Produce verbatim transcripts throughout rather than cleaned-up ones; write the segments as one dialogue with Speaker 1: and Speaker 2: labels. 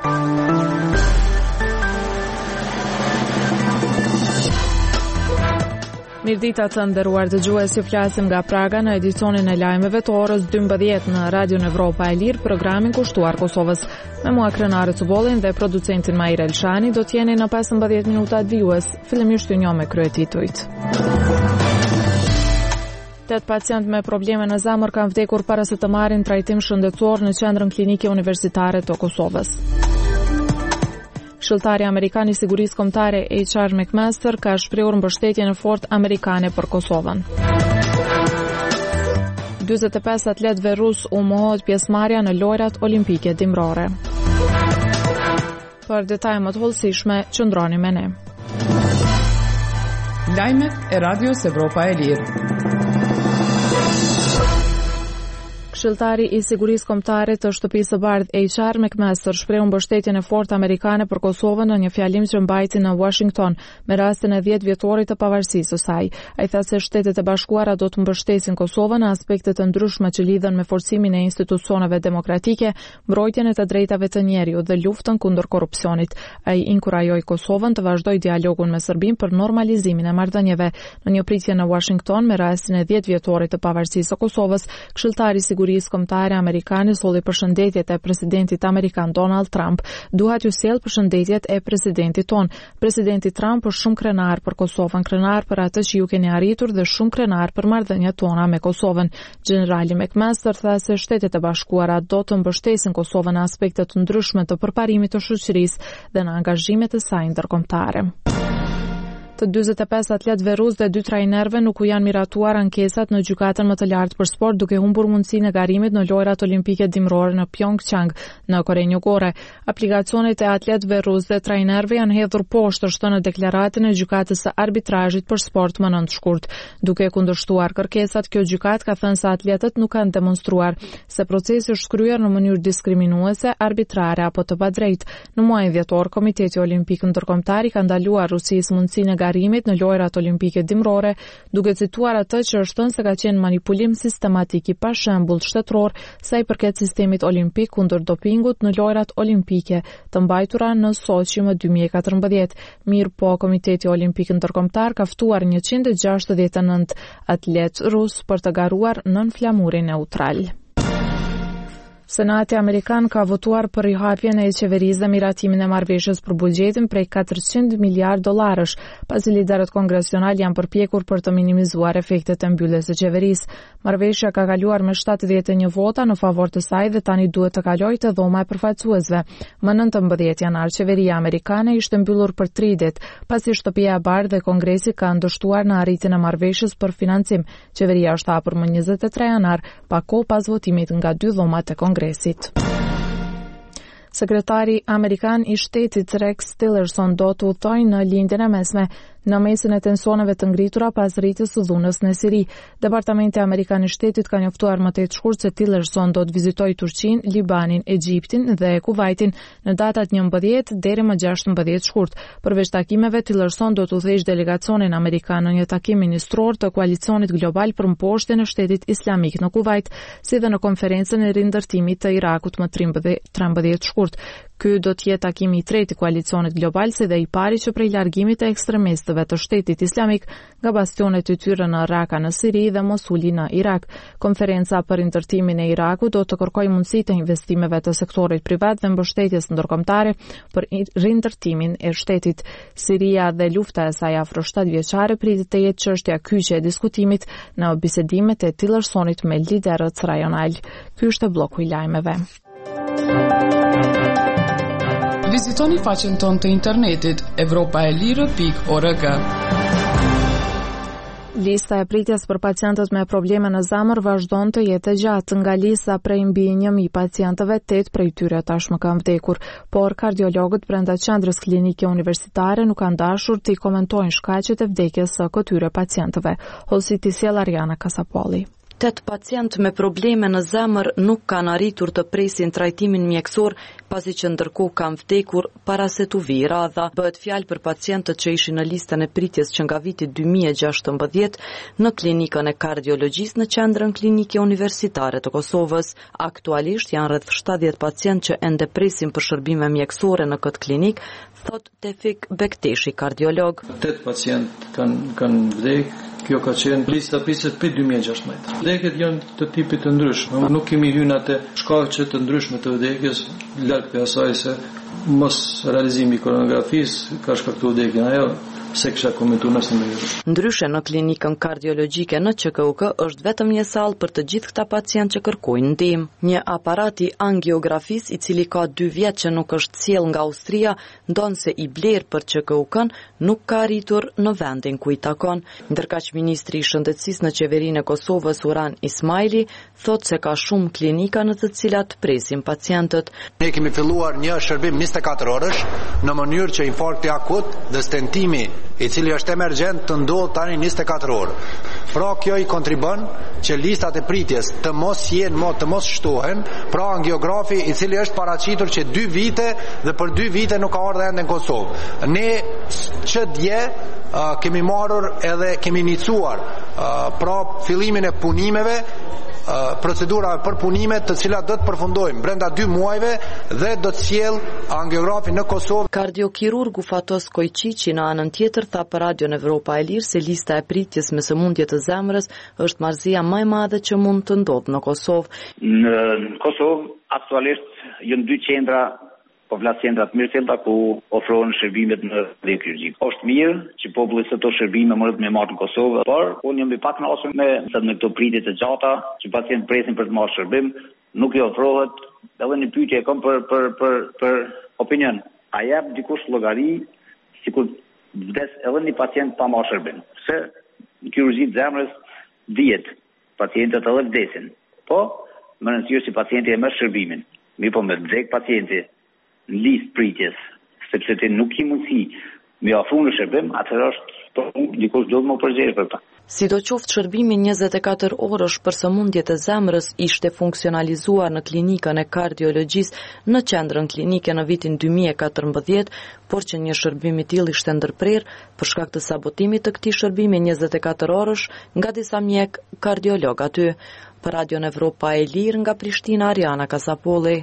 Speaker 1: Mirdita të nderuar dëgjues, ju flasim nga Praga në edicionin e lajmeve të orës dymbëdhjetë në Radion Evropa e Lirë, programin kushtuar Kosovës. Me mua Krenare Cubolin dhe producentin Maira Elshani do t'jeni në pesëmbëdhjetë minuta vijues. Fillimisht ju njoh me kryetitujt. Tet pacient me probleme në zemër kanë vdekur para se të marrin trajtim shëndetësor në qendrën klinike universitare të Kosovës. Këshilltari Amerikan i Sigurisë Kombëtare H R McMaster ka shprehur mbështetjen e fortë amerikane për Kosovën. dyzet e pesë atletëve rus u mohohet pjesëmarrja në lojrat olimpike dimrore. Për detaje më të hollësishme, qëndroni me ne.
Speaker 2: Lajmet e Radios Evropa e Lirë.
Speaker 1: Këshilltari i Sigurisë Kombëtare të Shtëpisë së Bardhë H R McMaster shprehu mbështetjen e fortë amerikane për Kosovën në një fjalim që mbajti në Washington me rastin e dhjetë vjetorit të pavarësisë së saj. Ai tha se Shtetet e Bashkuara do të mbështesin Kosovën në aspekte të ndryshme që lidhen me forcimin e institucioneve demokratike, mbrojtjen e të drejtave të njeriut dhe luftën kundër korrupsionit. Ai inkurajoi Kosovën të vazhdojë dialogun me Serbinë për normalizimin e marrëdhënieve. Në një pritje në Washington me rastin e dhjetë vjetorit të pavarësisë së Kosovës, Këshilltari i Sigurisë Kombëtare amerikane solli përshëndetjet e presidentit amerikan Donald Trump. Duhet ju sjell përshëndetjet e presidentit ton. Presidenti Trump është shumë krenar për Kosovën, krenar për atë që ju keni arritur dhe shumë krenar për marrëdhëniet tona me Kosovën. Generali McMaster tha se Shtetet e Bashkuara do të mbështesin Kosovën në aspekte të ndryshme të përparimit të shoqërisë dhe në angazhimet e saj ndërkombëtare. Të dyzet e pesë atletëve rus dhe dy trajnerëve nuk u janë miratuar ankesat në gjykatën më të lartë për sport, duke humbur mundësinë e garimit në lojrat olimpike dimrore në Pyeongchang, në Korenë Jugore. Aplikacionet e atletëve rus dhe trajnerëve janë hedhur poshtë, shton në deklaratën e gjykatës së arbitrazhit për sport më nëntë shkurt. Duke kundërshtuar kërkesat, kjo gjykatë ka thënë se atletët nuk kanë demonstruar se procesi është kryer në mënyrë diskriminuese, arbitrare apo të padrejtë. Në muajin dhjetor, Komiteti Olimpik Ndërkombëtar i ka ndaluar Rusisë mundësinë e garimit në lojrat olimpike dimrore, duke cituar atë që është thënë se ka qenë manipulim sistematik i pa shembull shtetëror sa i përket sistemit olimpik kundër dopingut në lojrat olimpike të mbajtura në Sochi më dy mijë e katërmbëdhjetë. Mirë po, Komiteti Olimpik Ndërkombëtar ka ftuar njëqind e gjashtëdhjetë e nëntë atletë rus për të garuar nën flamurin neutral. Senati Amerikan ka votuar për rihapjen e qeverisë dhe miratimin e marrëveshjes për buxhetin prej katërqind miliardë dollarësh, pasi liderët kongresional janë përpjekur për të minimizuar efektet e mbylljes së qeverisë. Marrëveshja ka kaluar me shtatëdhjetë e një vota në favor të saj dhe tani duhet të kalojë te dhoma e përfaqësuesve. Më nëntëmbëdhjetë janar qeveria amerikane ishte mbyllur për tri ditë, pasi Shtëpia e Bardhë dhe Kongresi kanë dështuar në arritjen e marrëveshjes për financim. Qeveria është hapur më njëzet e tre janar, pa kohë pas votimit nga dy dhomat e Kongresit. Sekretari Amerikan i Shtetit Rex Tillerson do të udhtojë në lindjen e mesme në mesin e tensioneve të ngritura pas rritjes së dhunës në Siri. Departamenti Amerikan i Shtetit ka njoftuar më tetë shkurt se Tillerson do të vizitojë Turqinë, Libanin, Egjiptin dhe Kuvajtin në datat njëmbëdhjetë deri më gjashtëmbëdhjetë shkurt. Përveç takimeve, Tillerson do të udhëheqë delegacionin amerikan në një takim ministror të koalicionit global për mposhtjen e Shtetit Islamik në Kuvajt, si dhe në konferencën e rindërtimit të Irakut më trembëdhjetë shkurt. Ky do të jetë takimi i tretë i koalicionit global, si dhe i pari që prej largimit të ekstremistëve të Shtetit Islamik nga bastionet e tyre në Raka në Siri dhe Mosuli në Irak. Konferenca për rindërtimin e Irakut do të kërkojë mundësi të investimeve të sektorit privat dhe mbështetjes ndërkombëtare për rindërtimin e shtetit. Siria dhe lufta e saj afro shtatë vjeçare pritet të jetë çështja kyçe e diskutimit në bisedimet e Tillersonit me liderët rajonal. Ky është bloku i lajmeve.
Speaker 2: Vizitoni faqen tonë të internetit evropa e lirë pikë org.
Speaker 1: Lista e pritjes për pacientët me probleme në zemër vazhdon të jetë e gjatë. Nga lista prej mbi një mijë pacientëve, tetë prej tyre tashmë kanë vdekur, por kardiologët brenda qendrës klinike universitare nuk kanë dashur të i komentojnë shkaqet e vdekjes së këtyre pacientëve. Hollësiti sjell Ariana Kasapolli.
Speaker 3: Tet pacient me probleme në zemër nuk kanë arritur të presin trajtimin mjekësor, pasi që ndërkohë kanë vdekur para se t'u vijë radha. Bëhet fjalë për pacientët që ishin në listën e pritjes që nga viti dy mijë e gjashtëmbëdhjetë në klinikën e kardiologjisë në qendrën klinike universitare të Kosovës. Aktualisht janë rreth shtatëdhjetë pacientë që ende presin për shërbime mjekësore në këtë klinik, thot Tefik Bekteshi, kardiolog.
Speaker 4: Tet pacientë kanë kanë vdekur. Kjo ka qenë lista pritjes për dy mijë e gjashtëmbëdhjetë. Vdekjet janë të tipit të ndryshëm. Nuk kemi hyrë atë shkaqe të ndryshme të vdekjes, larg për asaj se mos realizimi i koronografisë ka shkaktuar vdekjen. Ajo se kisha komentuar nëse më jep.
Speaker 3: Ndryshe në klinikën kardiologjike në Q K U K është vetëm një sallë për të gjithë këta pacientë që kërkojnë ndihmë. Një aparat i angiografisë i cili ka dy vjet që nuk është sjell nga Austria, ndonse i bler për Q K U K-n, nuk ka arritur në vendin ku i takon. Ndërkaq ministri i shëndetësisë në qeverinë e Kosovës Uran Ismaili thotë se ka shumë klinika në të cilat presin pacientët.
Speaker 5: Ne kemi filluar një shërbim njëzet e katër orësh në mënyrë që infarkti akut dhe stentimi i cili është emergjent të ndodhë tani njëzet e katër orë. Pra kjo i kontribon që listat e pritjes të mos jenë, të mos shtohen, pra angiografi i cili është paraqitur që dy vite dhe për dy vite nuk ka ardhur ende në Kosovë. Ne që dje uh, kemi marrur edhe kemi inicuar uh, pra fillimin e punimeve, procedurave për punime të cilat do të përfundojmë brenda dy muajve dhe do të sjell angiografi në Kosovë.
Speaker 3: Kardiokirurgu Fatos Kojqiqi në anën tjetër tha për Radion Evropa e Lirë se lista e pritjes me sëmundje të zemrës është marrëzia më e madhe që mund të ndodhë në Kosovë.
Speaker 6: Në Kosovë aktualisht janë dy qendra po flas qendra të mirëfillta ku ofrohen shërbimet në vlerë kirurgjike. Është mirë që populli së to shërbime më me marrë në Kosovë, por unë jam i pakënaqur me se në këto pritje të gjata që pacientë presin për të marrë shërbim, nuk i ofrohet. Edhe një pyetje kam për për për për opinion. A jep dikush llogari sikur vdes edhe një pacient pa marrë shërbim? Se në kirurgji të zemrës dihet pacientët edhe vdesin. Po, më rëndësishme si pacienti e merr shërbimin. Mi po me vdek pacienti në listë pritjes, sepse ti nuk i mundësi me ofru në shërbim, atëherë është dikush do të më përgjegjë për ta.
Speaker 3: Sidoqoftë shërbimi njëzet e katër orësh për sëmundjet e zemrës ishte funksionalizuar në klinikën e kardiologjisë në qendrën klinike në vitin dy mijë e katërmbëdhjetë, por që një shërbim i tillë ishte ndërprer për shkak të sabotimit të këtij shërbimi njëzet e katër orësh nga disa mjek kardiolog aty. Për Radion Evropa e Lirë nga Prishtina, Ariana Kasapolli.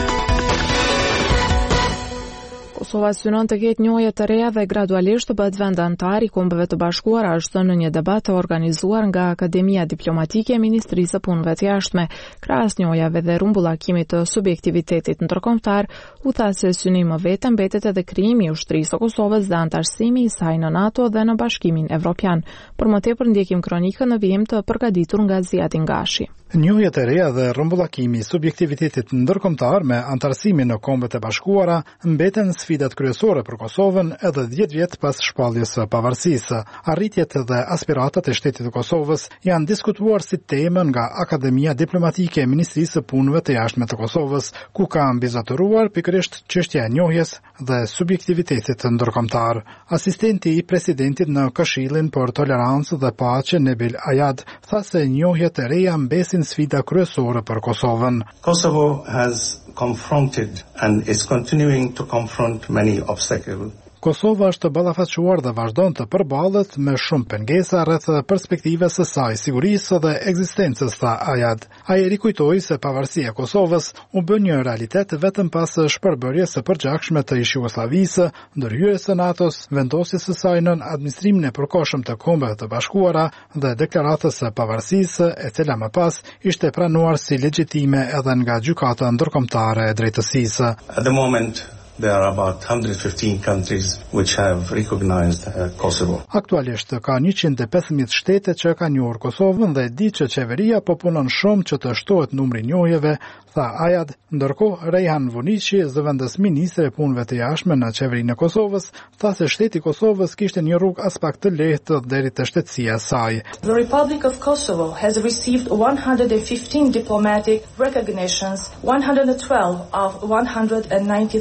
Speaker 1: Kosova synon të ketë njëje të reja dhe gradualisht të bëhet vend antar i Kombeve të Bashkuara, ashtu në një debat të organizuar nga Akademia Diplomatike e Ministrisë së Punëve të Jashtme. Krahas njëjave dhe rumbullakimit të subjektivitetit ndërkombëtar, u tha se synimi më vetë mbetet edhe krijimi i ushtrisë së Kosovës dhe antarësimi i saj në NATO dhe në Bashkimin Evropian. Për më tepër ndjekim kronikën në vijim të përgatitur nga Ziadin Gashi.
Speaker 7: Njëjet e reja dhe rrumbullakimi i subjektivitetit ndërkombëtar me antarësimin në Kombet e Bashkuara mbeten sfidat kryesore për Kosovën edhe dhjetë vjet pas shpalljes së pavarësisë. Arritjet dhe aspiratat e shtetit të Kosovës janë diskutuar si temë nga Akademia Diplomatike e Ministrisë së Punëve të Jashtme të Kosovës, ku ka mbizotëruar pikërisht çështja e njohjes dhe subjektivitetit ndërkombëtar. Asistenti i presidentit në Këshillin për Tolerancë dhe Paqe, Nebil Ajad, tha se njohjet e reja mbesin sfida kryesore për Kosovën.
Speaker 8: Kosovo has confronted and is continuing to confront many obstacles.
Speaker 7: Kosova është ballafaqësuar dhe vazhdon të përballet me shumë pengesa rreth perspektivës së saj sigurisë dhe ekzistencës, tha Ajad. Ai rikujtoi se pavarësia e Kosovës u bë një realitet vetëm pas shpërbërjes së përgjithshme të Jugosllavisë, ndërhyrjes së NATO-s, vendosjes së saj nën administrimin e përkohshëm të Kombeve të Bashkuara dhe deklaratës së pavarësisë, e cila më pas ishte pranuar si legjitime edhe nga gjykata ndërkombëtare e drejtësisë.
Speaker 8: At the moment there are about one hundred fifteen countries which have recognized uh, Kosovo.
Speaker 7: Aktualisht ka njëqind e pesëmbëdhjetë shtete që kanë njohur Kosovën dhe di që qeveria po punon shumë që të shtohet numri i njohjeve, tha Ajad, ndërkohë Rejhan Vuniqi, zëvendës ministre e punëve të jashtme në qeverinë e Kosovës, tha se shteti i Kosovës kishte një rrugë as pak të lehtë deri te shtetësia e saj.
Speaker 9: The Republic of Kosovo has received one hundred fifteen diplomatic recognitions, one hundred twelve of one hundred ninety-three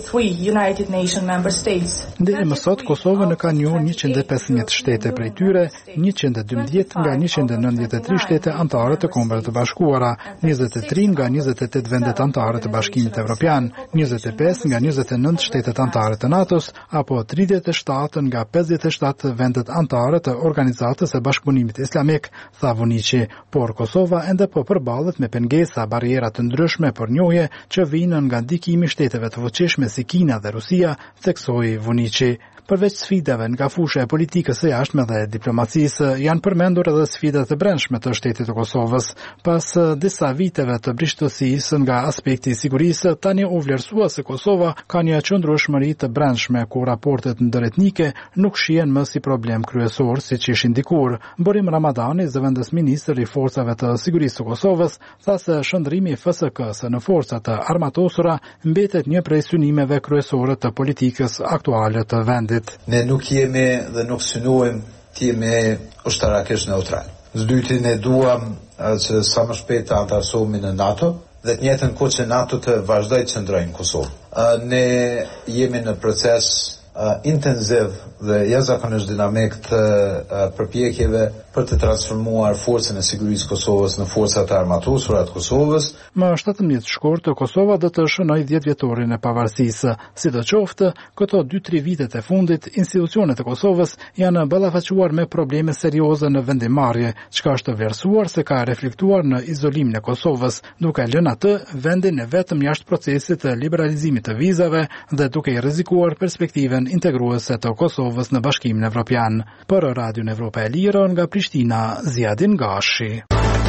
Speaker 9: United Nations member states.
Speaker 7: Deri më sot Kosova në ka njohur njëqind e pesëmbëdhjetë shtete prej tyre, njëqind e dymbëdhjetë nga njëqind e nëntëdhjetë e tre shtete anëtare të Kombeve të Bashkuara, njëzet e tre nga njëzet e tetë vendet anëtare të Bashkimit Evropian, njëzet e pesë nga njëzet e nëntë shtetet anëtare të NATO-s, apo tridhjetë e shtatë nga pesëdhjetë e shtatë vendet anëtare të Organizatës së Bashkëpunimit Islamik, tha Vučić, por Kosova ende po përballet me pengesa, barriera të ndryshme për njohje që vijnë nga ndikimi i shteteve të fuqishme si Kina dhe Rusia, theksoi Vučić. Përveç sfidave nga fusha e politikës së jashtme dhe diplomacisë, janë përmendur edhe sfidat e brendshme të shtetit të Kosovës. Pas disa viteve të brishtësisë nga aspekti i sigurisë, tani u vlerësua se Kosova ka një qëndrueshmëri të brendshme ku raportet ndëretnike nuk shihen më si problem kryesor siç ishin dikur. Borim Ramadani, zëvendës ministër i forcave të sigurisë të Kosovës, tha se shndrimi i F S K-s në forcat të armatosura mbetet një prej synimeve kryesore të politikës aktuale të vendit.
Speaker 10: Ne nuk jemi dhe nuk synohem të jemi ushtarakisht neutral. Së dyti, ne duam që sa më shpejt të antarësohemi në NATO dhe të njëjtën kohë që NATO të vazhdojë të qëndrojë në Kosovë. Ne jemi në proces uh, intensiv dhe jashtëzakonisht dinamik të uh, përpjekjeve për të transformuar forcën e sigurisë Kosovës në forcat e armatosura të Kosovës.
Speaker 7: Më shtatëmbëdhjetë shkurt, Kosova do të shënojë dhjetë vjetorin e pavarësisë. Sidoqoftë, këto dy tre vitet e fundit, institucionet e Kosovës janë ballafaquar me probleme serioze në vendimarrje, çka është vlerësuar se ka reflektuar në izolimin e Kosovës, duke lënë atë vendin e vetëm jashtë procesit të liberalizimit të vizave dhe duke i rrezikuar perspektiven integruese të Kosovës në Bashkimin Evropian. Për Radion Evropa e Lirë nga Prishtina, Ziadin Gashi.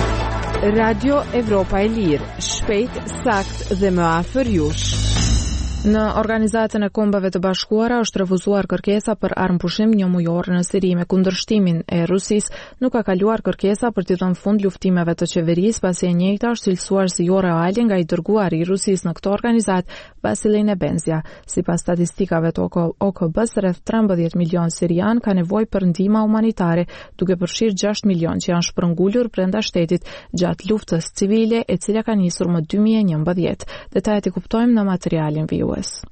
Speaker 11: Radio Evropa e Lirë, shpejt, sakt dhe më afër jush.
Speaker 1: Në Organizatën e Kombeve të Bashkuara është refuzuar kërkesa për armëpushim një mujor në Siri me kundërshtimin e Rusisë, nuk ka kaluar kërkesa për t'i dhënë fund luftimeve të qeverisë, pasi e njëjta është cilësuar si jo reale nga i dërguari i Rusisë në këtë organizat, Vasilij Nebenzia. Sipas statistikave të O K B-s, rreth trembëdhjetë milion sirian ka nevojë për ndihmë humanitare, duke përfshirë gjashtë milion që janë shpërngulur brenda shtetit gjatë luftës civile, e cila ka nisur më dy mijë e njëmbëdhjetë. Detajet i kuptojmë në materialin V U S.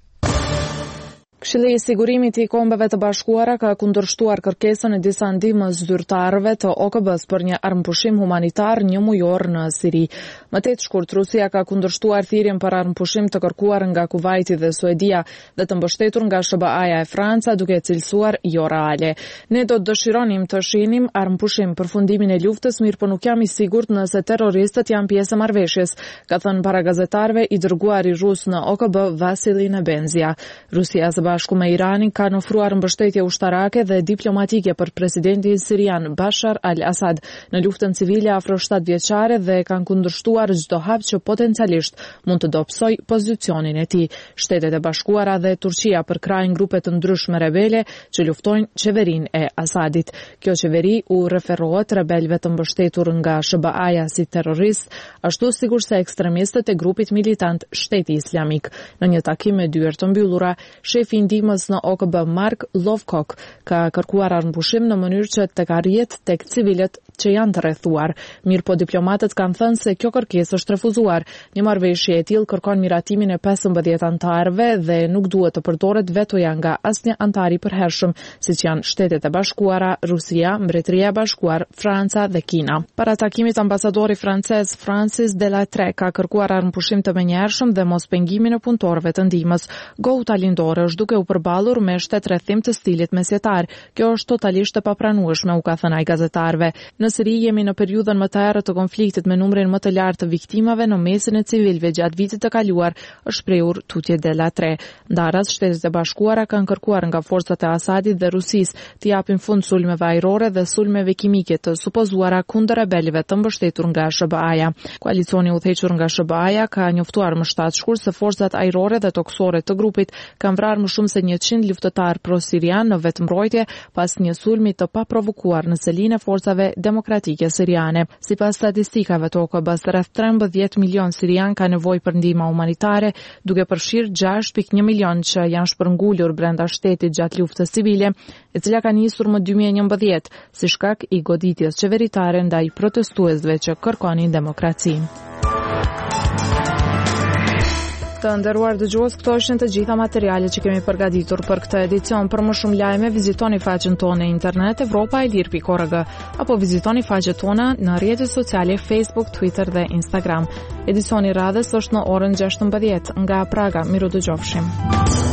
Speaker 1: Këshilli i Sigurimit i Kombeve të Bashkuara ka kundërshtuar kërkesën e disa ndihmës zyrtarëve të O K B-s për një armëpushim humanitar një mujor në Siri. Më tetë shkurt, Rusia ka kundërshtuar thirrjen për armëpushim të kërkuar nga Kuvajti dhe Suedia dhe të mbështetur nga S B A-ja e Franca, duke cilësuar jo reale. Ne do të dëshironim të shihnim armëpushim për fundimin e luftës, mirë po nuk jam i sigurt nëse terroristët janë pjesë e marrëveshjes, ka thënë para gazetarëve i dërguari rus në O K B Vasilij Nebenzia. Rusia së bashku me Iranin kanë ofruar mbështetje ushtarake dhe diplomatike për presidentin sirian Bashar al-Assad në luftën civile afro shtatë vjeçare dhe kanë kundërshtuar çdo hap që potencialisht mund të dobësoj pozicionin e tij. Shtetet e Bashkuara dhe Turqia përkrajnë grupe të ndryshme rebele që luftojnë qeverinë e Asadit. Kjo qeveri u referohet rebelëve të mbështetur nga S B A-ja si terrorist, ashtu sigurisht se ekstremistët e grupit militant Shteti Islamik. Në një takim me dyert të mbyllura, shefi i ndihmës në O K B Mark Lowcock ka kërkuar armëpushim në mënyrë që të arrihet tek civilët që janë të rrethuar. Mirë po diplomatët kanë thënë se kjo kërkesë është refuzuar. Një marrëveshje e tillë kërkon miratimin e pesëmbëdhjetë anëtarëve dhe nuk duhet të përdoret vetoja nga asnjë antar i përhershëm, siç janë Shtetet e Bashkuara, Rusia, Mbretëria e Bashkuar, Franca dhe Kina. Para takimit, ambasadori francez Francis Delattre ka kërkuar armëpushim të menjëhershëm dhe mos pengimin e punëtorëve të ndihmës. Gouta lindore është duke u përballur me shtetërrethim të stilit mesjetar. Kjo është totalisht e papranueshme, u ka thënë ai gazetarëve. Në Siri jemi në periudhën më të errët të konfliktit me numrin më të lartë të viktimave në mesin e civilëve gjatë vitit të kaluar, është shprehur tutje Delattre. Ndaras, Shtetet e Bashkuara kanë kërkuar nga forcat e Asadit dhe Rusisë të japin fund sulmeve ajrore dhe sulmeve kimike të supozuara kundër rebelëve të mbështetur nga S B A-ja. Koalicioni udhëhequr nga S B A-ja ka njoftuar më shtatë shkurt se forcat ajrore dhe toksore të grupit kanë vrarë më shumë se njëqind luftëtar pro-sirian në vetëmbrojtje pas një sulmi të paprovokuar në selinë e forcave demokratike siriane. Sipas statistikave të O K B-s, rreth trembëdhjetë milion sirian ka nevojë për ndihmë humanitare, duke përfshirë gjashtë pikë një milion që janë shpërngulur brenda shtetit gjatë luftës civile, e cila ka nisur më dy mijë e njëmbëdhjetë si shkak i goditjes qeveritare ndaj protestuesve që kërkonin demokraci. Të nderuar dëgjues, këto ishin të gjitha materialet që kemi përgatitur për këtë edicion. Për më shumë lajme, vizitoni faqen tonë në internet europa e lir pikë org apo vizitoni faqet tona në rrjetet sociale Facebook, Twitter dhe Instagram. Edicioni radhës është në orën gjashtëmbëdhjetë nga Praga. Miru dëgjofshim.